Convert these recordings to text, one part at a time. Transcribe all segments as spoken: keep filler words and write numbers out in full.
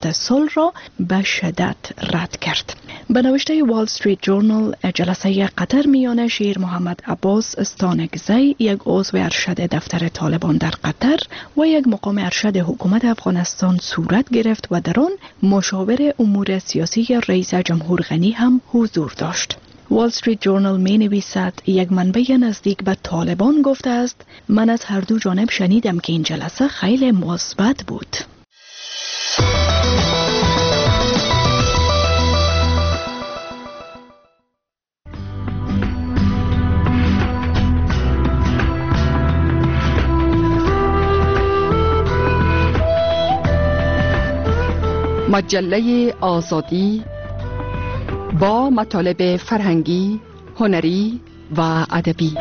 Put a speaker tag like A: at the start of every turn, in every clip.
A: صلح را به شدت رد کرد. به نوشته وال استریت جورنال، جلسه قطر میان شیر محمد عباس استانکزی، یک عضو ارشد دفتر طالبان در قطر و یک مقام ارشد حکومت افغانستان صورت گرفت و در آن مشاور امور سیاسی رئیس جمهور غنی هم حضور داشت. وال استریت جورنال می نویسد یک منبع نزدیک به طالبان گفته است: من از هر دو جانب شنیدم که این جلسه خیلی مثبت بود.
B: مجله آزادی با مطالب فرهنگی، هنری و ادبی.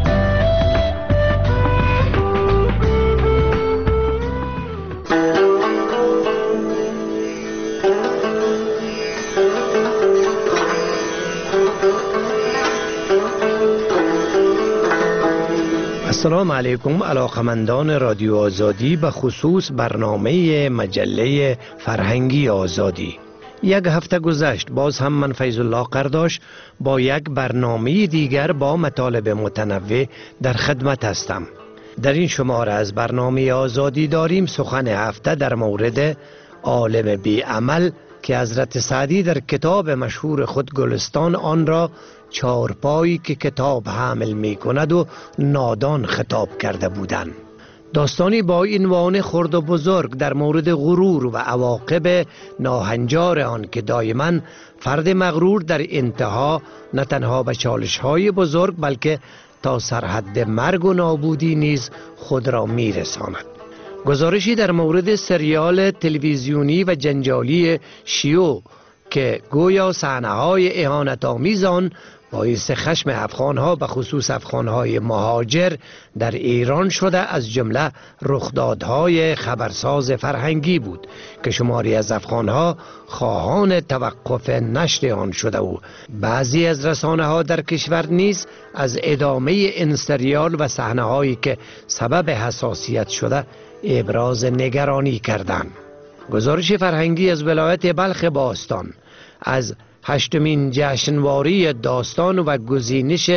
C: السلام علیکم علاقمندان رادیو آزادی، به خصوص برنامه مجله فرهنگی آزادی. یک هفته گذشت، باز هم من فیض الله قرداش با یک برنامه دیگر با مطالب متنوع در خدمت هستم. در این شماره از برنامه آزادی داریم سخن هفته در مورد عالم بی عمل که حضرت سعدی در کتاب مشهور خود گلستان آن را چارپایی که کتاب حامل می کند و نادان خطاب کرده بودند. داستانی با عنوان خرد و بزرگ در مورد غرور و عواقب ناهنجار آن که دائما فرد مغرور در انتها نه تنها به چالش‌های بزرگ بلکه تا سرحد مرگ و نابودی نیز خود را می رساند. گزارشی در مورد سریال تلویزیونی و جنجالی شیو که گویا صحنه‌های اهانت‌آمیز آن باعث خشم افغان‌ها به خصوص افغان‌های مهاجر در ایران شده، از جمله رخدادهای خبرساز فرهنگی بود که شماری از افغان‌ها خواهان توقف نشر آن شده و بعضی از رسانه‌ها در کشور نیز از ادامه این سریال و صحنه‌هایی که سبب حساسیت شده ابراز نگرانی کردند. گزارش فرهنگی از ولایت بلخ باستان از هشتمین جشنواره داستان و گزینش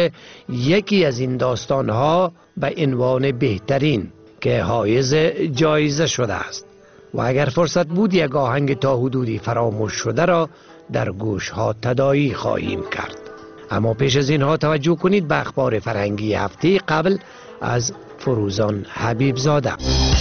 C: یکی از این داستانها به عنوان بهترین که حایز جایزه شده است و اگر فرصت بود یک آهنگ تا حدودی فراموش شده را در گوشها تداعی خواهیم کرد. اما پیش از اینها توجه کنید به اخبار فرهنگی هفته قبل از فروزان حبیب زاده.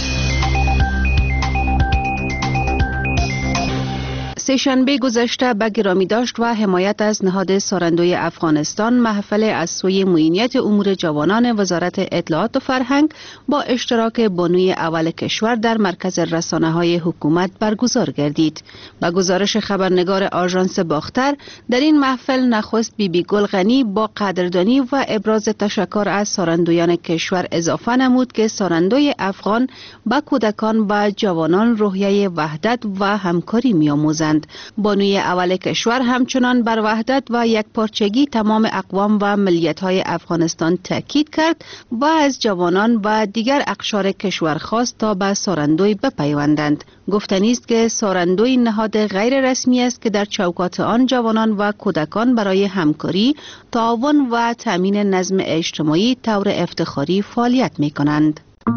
D: سه‌شنبه گذشته به گرامی داشت و حمایت از نهاد سارندوی افغانستان محفل از سوی معینیت امور جوانان وزارت اطلاعات و فرهنگ با اشتراک بانوی اول کشور در مرکز رسانه‌های حکومت برگزار گردید. به گزارش خبرنگار آژانس باختر، در این محفل نخست بی بی گل غنی با قدردانی و ابراز تشکر از سارندویان کشور اضافه نمود که سارندوی افغان به کودکان و جوانان روحیه وحدت و همکاری می‌آموزند. بانوی اول کشور همچنان بر وحدت و یکپارچگی تمام اقوام و ملیت‌های افغانستان تاکید کرد و از جوانان و دیگر اقشار کشور خواست تا به سارندوی بپیوندند. گفتنی است که سارندوی نهاد غیر رسمی است که در چوکات آن جوانان و کودکان برای همکاری، تعاون و تامین نظم اجتماعی طور افتخاری فعالیت می‌کنند.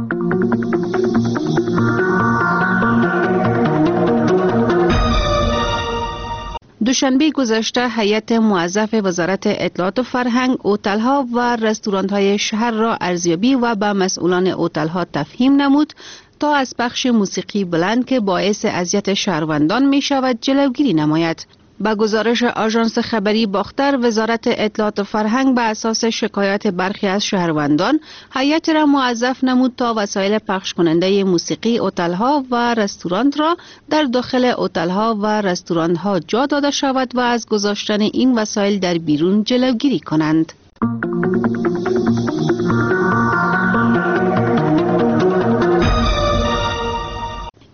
D: دوشنبه گذشته هیئت موظف وزارت اطلاعات و فرهنگ هتل‌ها و رستوران‌های شهر را ارزیابی و به مسئولان هتل‌ها تفهیم نمود تا از پخش موسیقی بلند که باعث اذیت شهروندان می شود جلوگیری نماید. با گزارش آژانس خبری باختر، وزارت اطلاعات و فرهنگ به اساس شکایات برخی از شهروندان هیئت را موظف نمود تا وسایل پخش کننده موسیقی هتل‌ها و رستوران را در داخل هتل‌ها و رستوران‌ها جا داده شود و از گذاشتن این وسایل در بیرون جلوگیری کنند.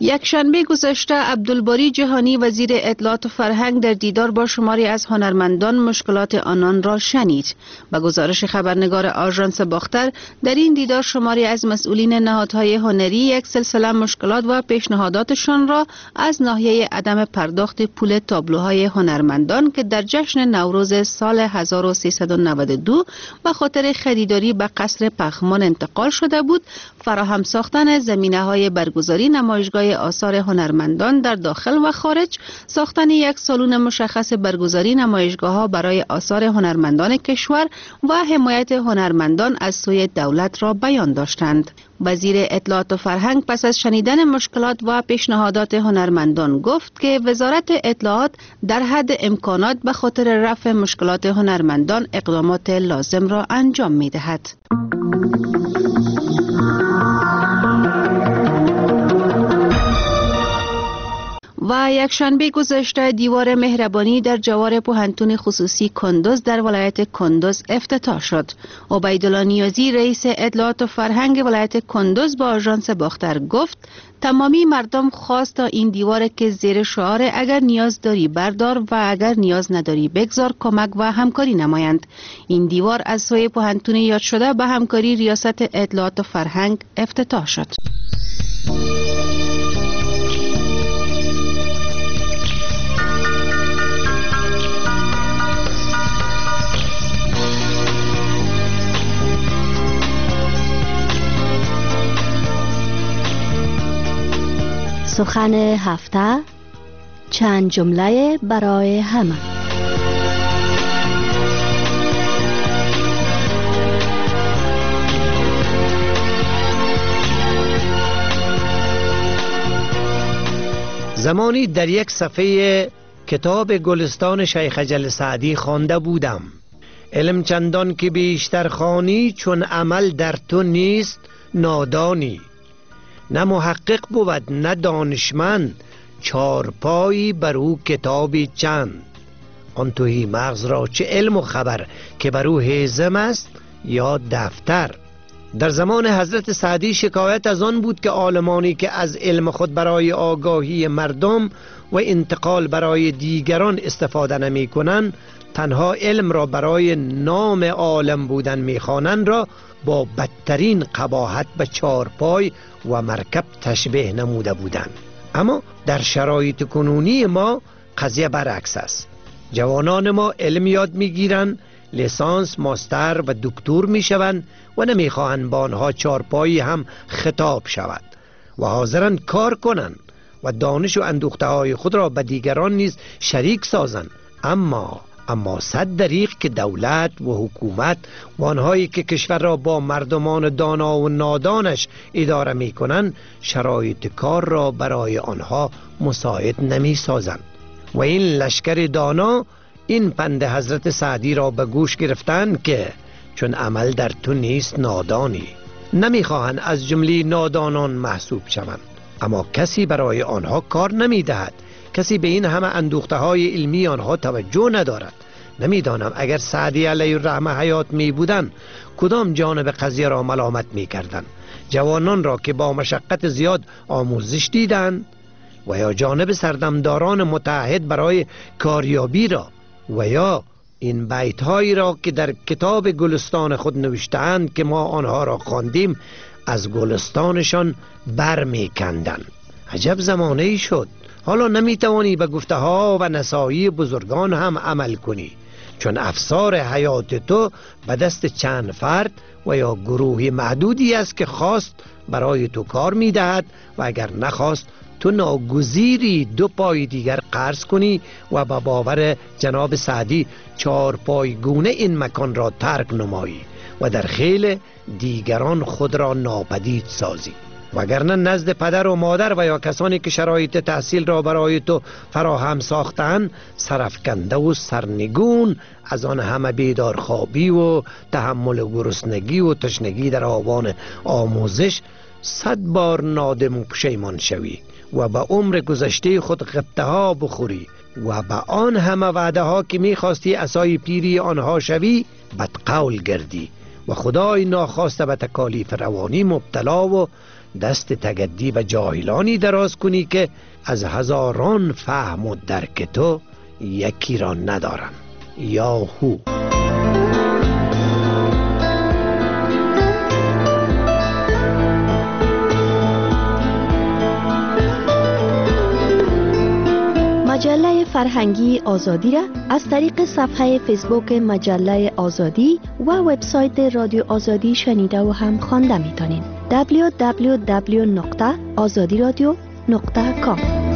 D: یک شنبه گذشته عبدالباری جهانی وزیر اطلاعات و فرهنگ در دیدار با شماری از هنرمندان مشکلات آنان را شنید. به گزارش خبرنگار آژانس باختر، در این دیدار شماری از مسئولین نهادهای هنری یک سلسله مشکلات و پیشنهاداتشان را از ناحیه عدم پرداخت پول تابلوهای هنرمندان که در جشن نوروز سال هزار و سیصد و نود و دو به خاطر خریداری به قصر پخمان انتقال شده بود، فراهم ساختن زمینه‌های برگزاری نمایشگاه آثار هنرمندان در داخل و خارج، ساختن یک سالن مشخص برگزاری نمایشگاه‌ها برای آثار هنرمندان کشور و حمایت هنرمندان از سوی دولت را بیان داشتند. وزیر اطلاعات و فرهنگ پس از شنیدن مشکلات و پیشنهادات هنرمندان گفت که وزارت اطلاعات در حد امکانات به خاطر رفع مشکلات هنرمندان اقدامات لازم را انجام می‌دهد. و یک شنبه گذشته دیوار مهربانی در جوار پوهنتون خصوصی کندوز در ولایت کندوز افتتاح شد. عبیدالله نیازی رئیس اطلاعات و فرهنگ ولایت کندوز با آژانس باختر گفت تمامی مردم خواست تا این دیوار که زیر شعار اگر نیاز داری بردار و اگر نیاز نداری بگذار کمک و همکاری نمایند. این دیوار از سوی پوهنتون یاد شده به همکاری ریاست اطلاعات و فرهنگ افتتاح شد.
E: سخن هفته، چند جمله برای همه.
C: زمانی در یک صفحه کتاب گلستان شیخ اجل سعدی خوانده بودم: علم چندان که بیشتر خوانی چون عمل در تو نیست نادانی، نه محقق بود نه دانشمند چارپایی بر او کتابی چند. آن توهی مغز را چه علم و خبر که بر او هیزم است یا دفتر. در زمان حضرت سعدی شکایت از آن بود که عالمانی که از علم خود برای آگاهی مردم و انتقال برای دیگران استفاده نمی کنند، تنها علم را برای نام عالم بودن میخوانند را با بدترین قباحت به چارپای و مرکب تشبیه نموده بودند. اما در شرایط کنونی ما قضیه برعکس است. جوانان ما علم یاد میگیرند، لیسانس، ماستر و دکتر میشوند و نمیخواهند با آنها چارپایی هم خطاب شود و حاضرند کار کنند و دانش و اندوخته های خود را به دیگران نیز شریک سازند. اما اما صد دریغ که دولت و حکومت و آنهایی که کشور را با مردمان دانا و نادانش اداره می کنند شرایط کار را برای آنها مساعد نمی سازند. و این لشکر دانا این پند حضرت سعدی را به گوش گرفتند که چون عمل در تو نیست نادانی، نمی خواهند از جمله نادانان محسوب شوند. اما کسی برای آنها کار نمی دهد، کسی به این همه اندوخته های علمی آنها توجه ندارد. نمیدانم اگر سعدی علیه الرحمه حیات می بودن کدام جانب قضیه را ملامت می کردن؟ جوانان را که با مشقت زیاد آموزش دیدند و یا جانب سردمداران متعهد برای کاریابی را و یا این بیت هایی را که در کتاب گلستان خود نوشته‌اند که ما آنها را خواندیم از گلستانشان بر می کندن. عجب زمانه ای شد. حالا نمیتوانی به گفته ها و نصایح بزرگان هم عمل کنی، چون افسار حیات تو به دست چند فرد و یا گروهی محدودی است که خواست برای تو کار میدهد و اگر نخواست تو ناگزیری دو پای دیگر قرض کنی و به باور جناب سعدی چهار پایگونه این مکان را ترک نمایی و در خیل دیگران خود را ناپدید سازی. وگرنه نزد پدر و مادر و یا کسانی که شرایط تحصیل را برای تو فراهم ساختند سرفکنده و سرنگون از آن همه بیدار خوابی و تحمل گرسنگی و تشنگی در آوان آموزش صد بار نادم و پشیمان شوی و به عمر گذشته خود غبطه ها بخوری و به آن همه وعده ها که میخواستی عصای پیری آنها شوی بدقول گردی و خدای ناخواسته به تکالیف روانی مبتلا و دست تگدی به جاهلانی دراز کنی که از هزاران فهم و درک تو یکی را ندارن. یاهو.
E: مجله فرهنگی آزادی را از طریق صفحه فیسبوک مجله آزادی و وبسایت رادیو آزادی شنیده و هم خوانده میتونین. دبلیو دبلیو دبلیو نقطه آزادی رادیو نقطه کام.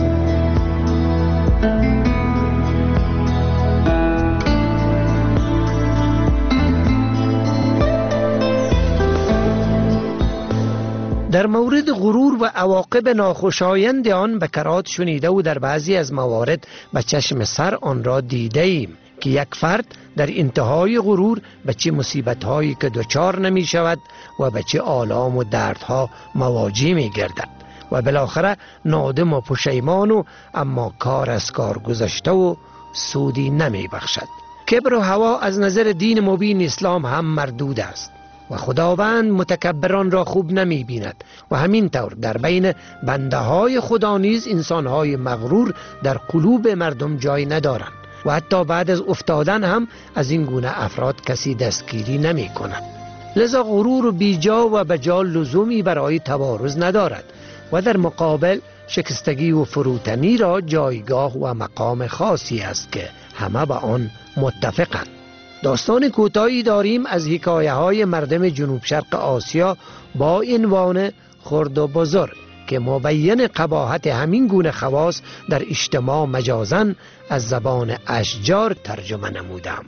C: در مورد غرور و عواقب ناخوشایند آن بکرات شنیده و در بعضی از موارد به چشم سر آن را دیده ایم که یک فرد در انتهای غرور به چه مصیبت‌هایی که دچار نمی شود و به چه آلام و دردها مواجه می گردد و بالاخره نادم و پشیمان و اما کار از کار گذشته و سودی نمی بخشد. کبر و هوا از نظر دین مبین اسلام هم مردود است و خداوند متکبران را خوب نمی بیند و همین طور در بین بنده های خدا نیز انسان های مغرور در قلوب مردم جای ندارند و حتی بعد از افتادن هم از این گونه افراد کسی دستگیری نمی کند. لذا غرور و بیجا و بجا لزومی برای تبارز ندارد و در مقابل شکستگی و فروتنی را جایگاه و مقام خاصی است که همه به آن متفقند. داستان کوتاهی داریم از حکایه های مردم جنوب شرق آسیا با عنوان خرد و بزرگ که مبین قباحت همین گونه خواص در اجتماع مجازاً از زبان اشجار ترجمه نمودم.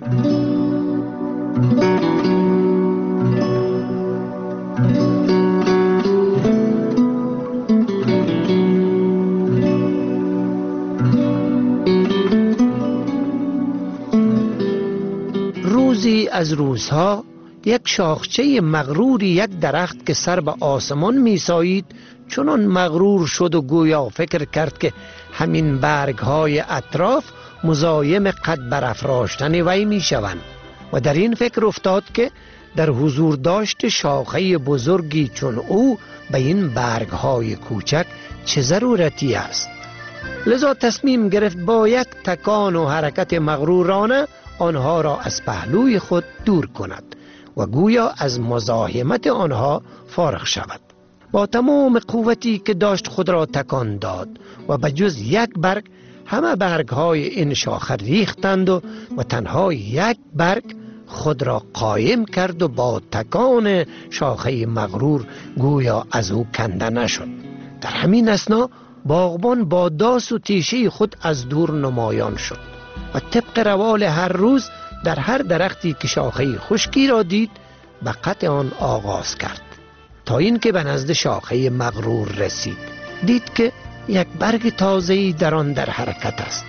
C: روزی از روزها یک شاخچه مغروری یک درخت که سر به آسمان میسایید چنان مغرور شد و گویا فکر کرد که همین برگ‌های اطراف مزایم قد برافراشتن وی میشوند و در این فکر افتاد که در حضور داشت شاخه بزرگی چون او به این برگ‌های کوچک چه ضرورتی است. لذا تصمیم گرفت با یک تکان و حرکت مغرورانه آنها را از پهلوی خود دور کند و گویا از مزاحمت آنها فارغ شود. با تمام قوتی که داشت خود را تکان داد و به جز یک برگ همه برگ‌های این شاخه ریختند و, و تنها یک برگ خود را قایم کرد و با تکان شاخه مغرور گویا از او کنده نشد. در همین اثنا باغبان با داس و تیشه خود از دور نمایان شد و طبق روال هر روز در هر درختی که شاخه خشکی را دید به قطع آن آغاز کرد تا اینکه به نزد شاخه مغرور رسید. دید که یک برگ تازه‌ای در آن در حرکت است.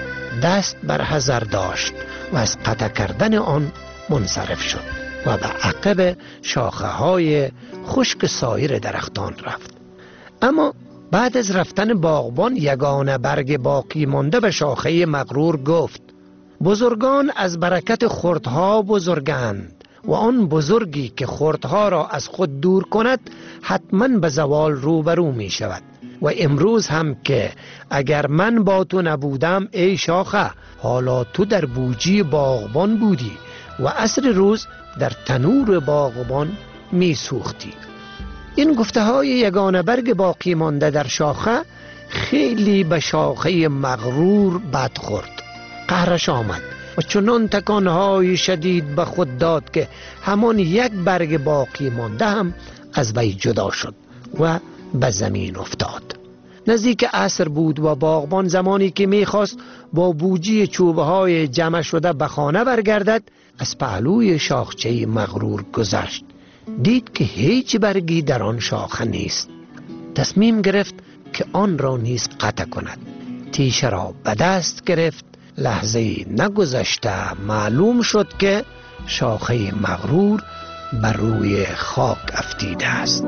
C: دست بر حذر داشت و از قطع کردن آن منصرف شد و به عقب شاخه های خشک سایر درختان رفت. اما بعد از رفتن باغبان یگانه برگ باقی مانده به شاخه مغرور گفت: بزرگان از برکت خردها بزرگند و آن بزرگی که خردها را از خود دور کند حتما به زوال روبرو می شود. و امروز هم که اگر من با تو نبودم ای شاخه حالا تو در بوجی باغبان بودی و عصر روز در تنور باغبان می سوختی. این گفته های یگانه برگ باقی مانده در شاخه خیلی به شاخه مغرور بد خورد. قهرش آمد و چنان تکانهای شدید به خود داد که همان یک برگ باقی مانده هم از وی جدا شد و به زمین افتاد. نزدیک عصر بود و باغبان زمانی که میخواست با بوجی چوبه های جمع شده به خانه برگردد از پهلوی شاخچه مغرور گذشت. دید که هیچ برگی در آن شاخه نیست. تصمیم گرفت که آن را نیز قطع کند. تیشه را به دست گرفت. لحظه نگذشته معلوم شد که شاخه مغرور بر روی خاک افتیده است.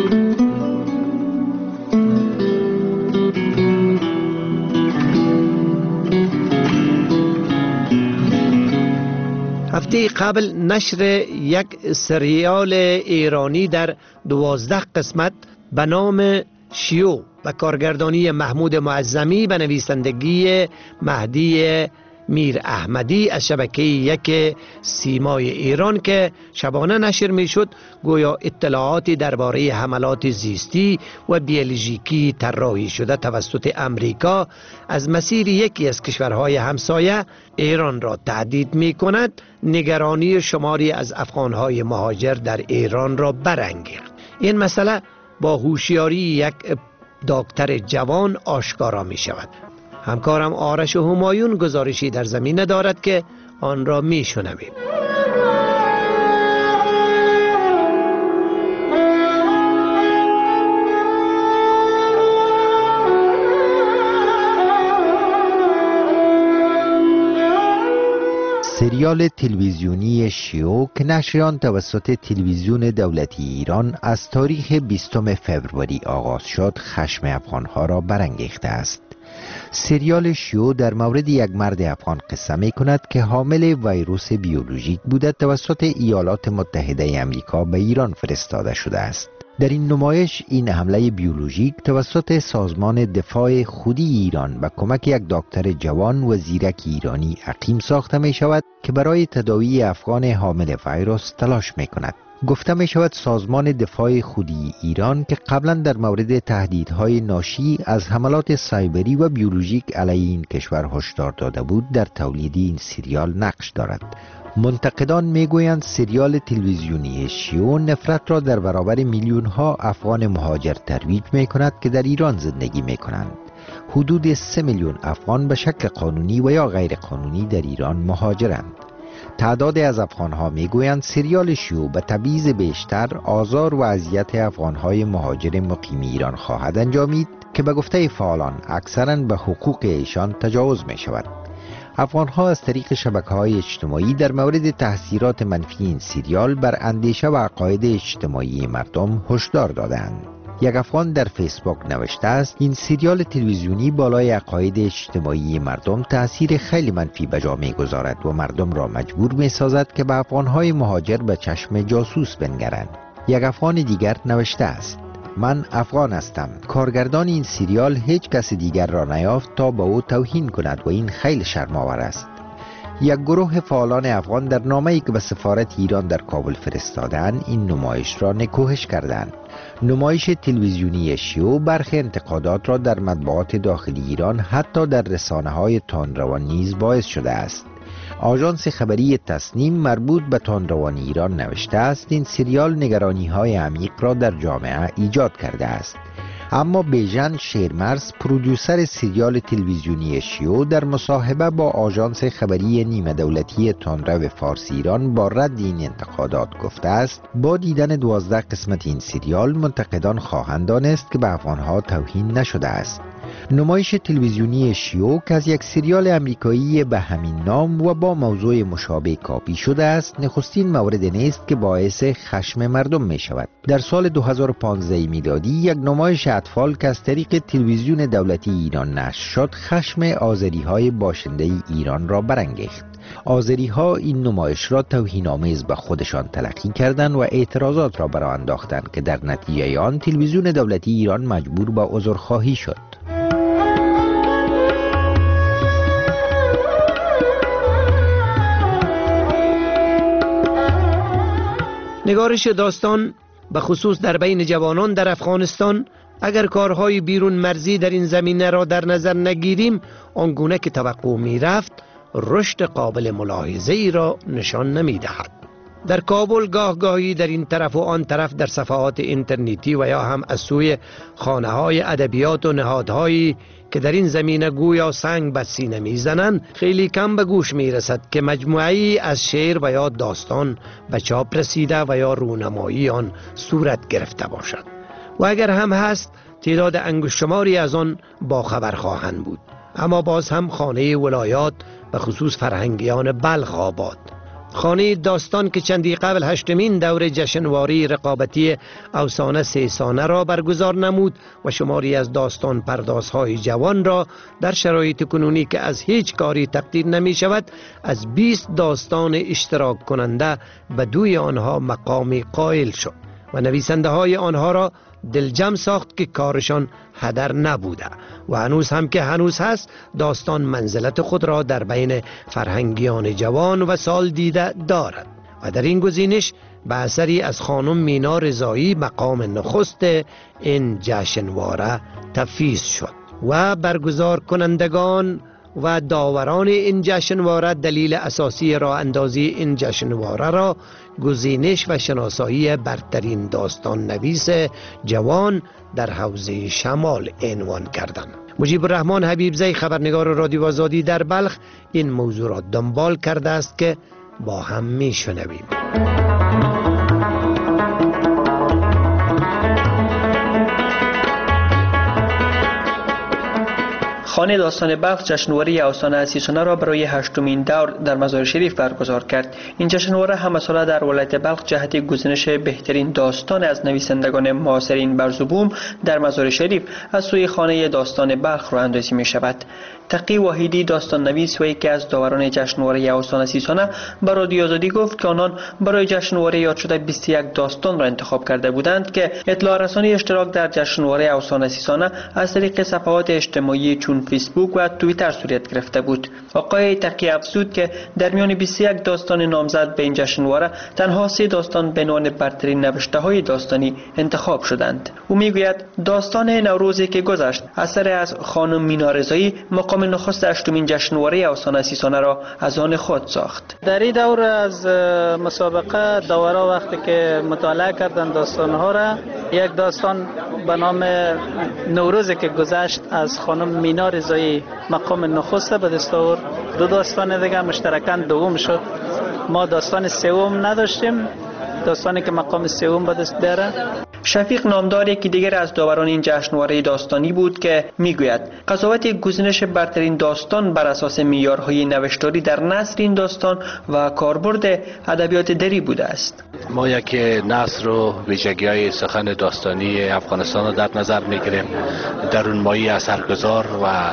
C: هفته قبل نشر یک سریال ایرانی در دوازده قسمت به نام شیو و کارگردانی محمود معظمی به نویسندگی مهدی میر احمدی از شبکه یک سیمای ایران که شبانه نشر می شد، گویا اطلاعاتی درباره حملات زیستی و بیولوژیکی طراحی شده توسط امریکا از مسیر یکی از کشورهای همسایه ایران را تهدید می کند، نگرانی شماری از افغانهای مهاجر در ایران را برانگیخت. این مسئله با هوشیاری یک دکتر جوان آشکارا می شود. همکارم آرش همایون گزارشی در زمینه دارد که آن را می شنویم.
F: سریال تلویزیونی شیو که نشر آن توسط تلویزیون دولتی ایران از تاریخ بیستم فوریه آغاز شد، خشم افغانها را برانگیخته است. سریال شیو در مورد یک مرد افغان قصه می کند که حامل ویروس بیولوژیک بوده توسط ایالات متحده امریکا به ایران فرستاده شده است. در این نمایش این حمله بیولوژیک توسط سازمان دفاع خودی ایران به کمک یک دکتر جوان و زیرک ایرانی عقیم ساخته می شود که برای تداوی افغان حامل ویروس تلاش می کند. گفته می شود سازمان دفاع خودی ایران که قبلا در مورد تهدیدهای ناشی از حملات سایبری و بیولوژیک علیه این کشور هشدار داده بود، در تولید این سریال نقش دارد. منتقدان میگویند سریال تلویزیونی شیو نفرت را در برابر میلیون ها افغان مهاجر ترویج می کند که در ایران زندگی می کنند. حدود سه میلیون افغان به شکل قانونی و یا غیر قانونی در ایران مهاجرند. تعداد از افغانها میگویند سریال شیو به تبعیض بیشتر، آزار و اذیت افغانهای مهاجر مقیم ایران خواهد انجامید که به گفته فعالان اکثراً به حقوق ایشان تجاوز می شود. افغانها از طریق شبکه‌های اجتماعی در مورد تاثیرات منفی این سریال بر اندیشه و عقاید اجتماعی مردم هشدار دادند. یک افغان در فیسبوک نوشته است این سریال تلویزیونی بالای عقاید اجتماعی مردم تأثیر خیلی منفی به جا می‌گذارد و مردم را مجبور می‌سازد که به افغانهای مهاجر به چشم جاسوس بنگرند. یک افغان دیگر نوشته است من افغان هستم. کارگردان این سریال هیچ کس دیگر را نیافت تا به او توهین کند و این خیلی شرم‌آور است. یک گروه فعالان افغان در نامه‌ای که به سفارت ایران در کابل فرستادند این نمایش را نکوهش کردند. نمایش تلویزیونی شیو برخی انتقادات را در مطبوعات داخلی ایران حتی در رسانه‌های تندروان نیز باعث شده است. آژانس خبری تصنیم مربوط به تندروان ایران نوشته است این سریال نگرانی‌های عمیق را در جامعه ایجاد کرده است. اما بیژن شیرمرز پرودوسر سریال تلویزیونی شیو در مصاحبه با آژانس خبری نیمه دولتی تندرو فارسی ایران با رد این انتقادات گفته است با دیدن دوازده قسمت این سریال منتقدان خواهند دانست که به افغانها توهین نشده است. نمایش تلویزیونی شیو که از یک سریال امریکایی به همین نام و با موضوع مشابه کاپی شده است نخستین مورد نیست که باعث خشم مردم می شود. در سال دو هزار و پانزده میلادی یک نمایش اطفال که از طریق تلویزیون دولتی ایران نشر شد خشم آذری های باشنده ایران را برانگیخت. آذری ها این نمایش را توهین‌آمیز به خودشان تلقی کردند و اعتراضات را برآورده انداختند که در نتیجه آن تلویزیون دولتی ایران مجبور به عذرخواهی شد.
C: نگارش داستان به خصوص در بین جوانان در افغانستان اگر کارهای بیرون مرزی در این زمینه را در نظر نگیریم آنگونه که توقع می رفت رشد قابل ملاحظه ای را نشان نمی دهد. در کابل گاه گاهی در این طرف و آن طرف در صفحات اینترنتی و یا هم از سوی خانه های ادبیات و نهادهایی که در این زمینه گویا سنگ به سینه میزنند خیلی کم به گوش می رسد که مجموعه‌ای از شعر و یا داستان به چاپ رسیده و یا رونمایی آن صورت گرفته باشد و اگر هم هست تعداد انگشتشماری از آن با خبر خواهند بود. اما باز هم خانه ولایات به خصوص فرهنگیان بلخ آباد، خانه داستان که چندی قبل هشتمین دور جشنواری رقابتی افسانه سه سانه را برگزار نمود و شماری از داستان پردازهای جوان را در شرایط کنونی که از هیچ کاری تقدیر نمی شود از بیست داستان اشتراک کننده به دوی آنها مقامی قائل شد و نویسنده های آنها را دلجم ساخت که کارشان هدر نبوده و هنوز هم که هنوز هست داستان منزلت خود را در بین فرهنگیان جوان و سال دیده دارد و در این گزینش به اثری از خانم مینا رضایی مقام نخست این جشنواره تفیض شد و برگزار کنندگان و داوران این جشنواره دلیل اساسی راه اندازی این جشنواره را گزینش و شناسایی برترین داستان نویس جوان در حوزه شمال عنوان کردند. مجیب الرحمن حبیبزی خبرنگار رادیو آزادی در بلخ این موضوع را دنبال کرده است که با هم میشنویم.
G: خانه داستان بلخ جشنواره آستانه سیسونه را برای هشتمین دور در مزار شریف برگزار کرد. این جشنواره همه ساله در ولایت بلخ جهت گزینش بهترین داستان از نویسندگان معاصرین برزبوم در مزار شریف از سوی خانه داستان بلخ راه اندازی می شود. تقی واحدی داستان نویس و یکی از داوران جشنواره آستانه سیسونه به رادیو آزادی گفت که آنان برای جشنواره یاد شده بیست و یک داستان را انتخاب کرده بودند که اطلاع رسانی اشتراک در جشنواره آستانه سیسونه از طریق صفحات اجتماعی چون فیسبوک و توییتر صورت گرفته بود. آقای تقی افزود که در میان بیست و یک داستان نامزد به این جشنواره تنها سه داستان به عنوان برترین نوشته‌های داستانی انتخاب شدند. او میگوید داستان نوروزی که گذشت اثر از خانم مینا رضایی مقام نخست هشتمین جشنواره آستانه سیسونه را از آن خود ساخت.
H: در این دور از مسابقه داورا وقتی که مطالعه کردن داستان‌ها را، یک داستان به نام نوروزی که گذشت از خانم مینا رضایی مقام نخست به دست آورد. دو داستان دیگه مشترکاً دوم شد. ما داستان سوم نداشتیم، داستانی که مقام سوم به دست بیاره.
G: شفیق نامدار یکی دیگر از داوران این جشنواره داستانی بود که میگوید قضاوت گزینش برترین داستان بر اساس معیارهای نوشتاری در نثر این داستان و کاربرد ادبیات دری بوده است.
I: ما یک نثر و ویژگی‌های سخن داستانی افغانستان را در نظر میگیریم، درونمایی اثرگذار و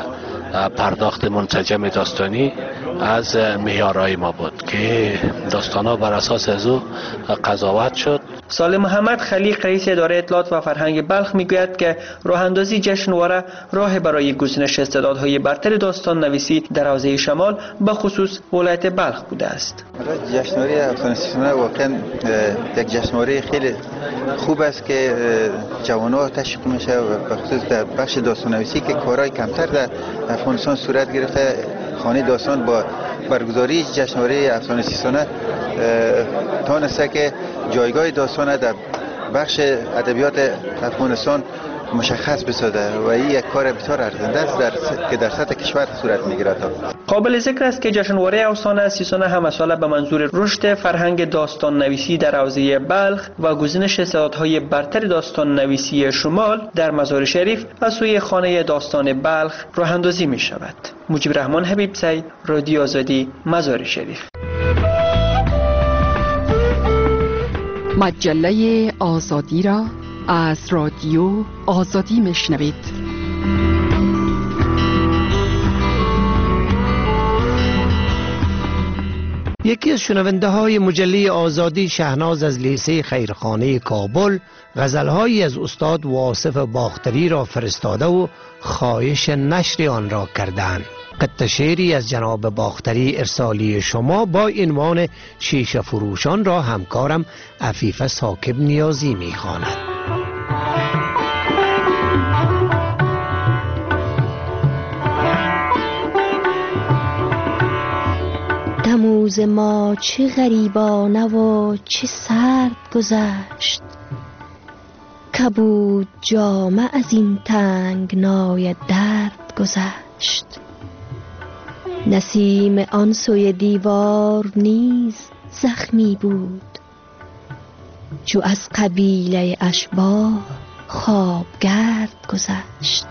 I: پرداخت منسجم داستانی از معیارهای ما بود که داستان‌ها بر اساس از او قضاوت شد.
G: صالح محمد خلیق رئیس اداره اطلاعات و فرهنگ بلخ میگوید که راه اندازی جشنواره راه برای گزینش استعدادهای برتر داستان نویسی در حوزه شمال به خصوص ولایت بلخ بوده است.
J: جشنواره آستانه سیسونه واقعا یک جشنواره خیلی خوب است که جوان‌ها تشویق میشه و به خصوص در بخش داستان نویسی که کارهای کمتر در افغانستان صورت گرفته. خانه داستان با برگزاری جشنواره آستانه سیسونه تانسته که جایگاه داستان در بخش ادبیات افغانستان مشخص بسازه و این یک کار بسیار ارزنده است در س... که در سطح کشور صورت میگیرد.
G: قابل ذکر است که جشنواره آستانه سیسونه همه ساله به منظور رشد فرهنگ داستان نویسی در حوزه بلخ و گزینش استعدادهای برتر داستان نویسی شمال در مزار شریف از سوی خانه داستان بلخ راه اندازی می شود. مجیب الرحمن حبیبزی، رادیو آزادی، مزار شریف.
B: مجله آزادی را از رادیو آزادی میشنوید.
C: یکی از شنونده های مجله آزادی شهناز از لیسه خیرخانه کابل غزلهایی از استاد واصف باختری را فرستاده و خواهش نشر آن را کردند. قطعه شعری از جناب باختری ارسالی شما با عنوان شیشه فروشان را همکارم عفیفه ساکب نیازی می‌خواند.
E: تموز ما چه غریبانه و چه سرد گذشت، کبود جامه از این تنگنای درد گذشت. نسیم آن سوی دیوار نیز زخمی بود، چو از قبیله اشباح خوابگرد گذشت.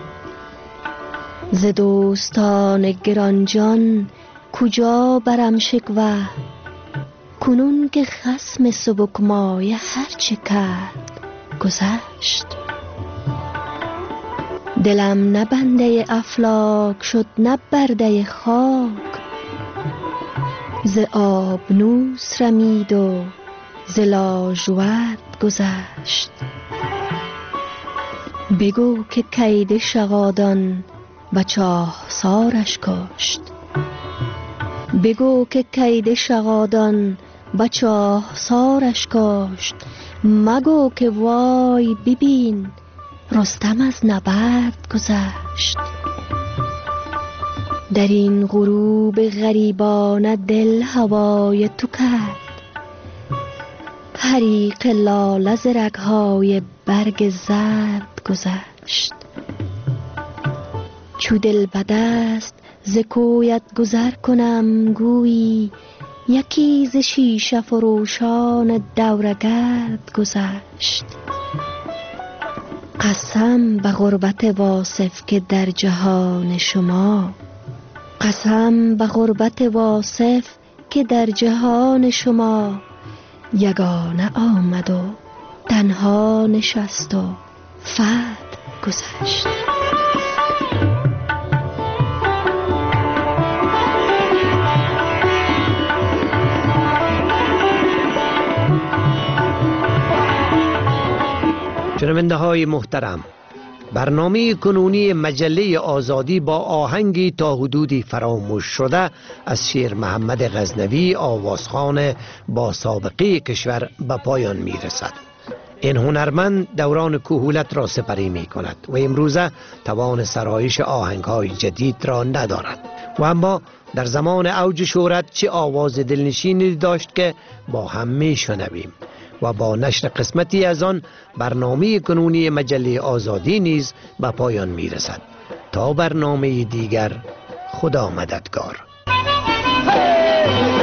E: ز دوستان گرانجان کجا برم شکوه، کنون که خصم سبکمایه هرچه کرد گذشت. دلم نه بنده افلاک شد نه برده خاک، ز آبنوس رمید و ز لاژورد گذشت. بگو که کید شغادان به چاه سارش کاشت. بگو که کید شغادان به چاه سارش کاشت. مگو که وای ببین رستم از نبرد گذشت. در این غروب غریبانه دل هوای تو کرد. حریق لاله ز رگ‌های برگ زرد گذشت. چو دل به دست ز کویت گذر کنم گویی یکی ز شیشه فروشان دورگرد گذشت. قسم به غربت واصف که در جهان شما، قسم به غربت واصف که در جهان شما یگانه آمد و تنها نشست و فرد گذشت.
C: شنونده های محترم، برنامه کنونی مجله آزادی با آهنگی تا حدودی فراموش شده از شیر محمد غزنوی، آوازخوان با سابقه کشور، به پایان می رسد. این هنرمند دوران کهولت را سپری می کند و امروزه توان سرایش آهنگ های جدید را ندارد و اما در زمان اوج شهرت چه آواز دلنشینی داشت که با هم می شنویم. و با نشر قسمتی از آن برنامه کنونی مجله آزادی نیز به پایان می رسد. تا برنامه دیگر، خدا مددگار.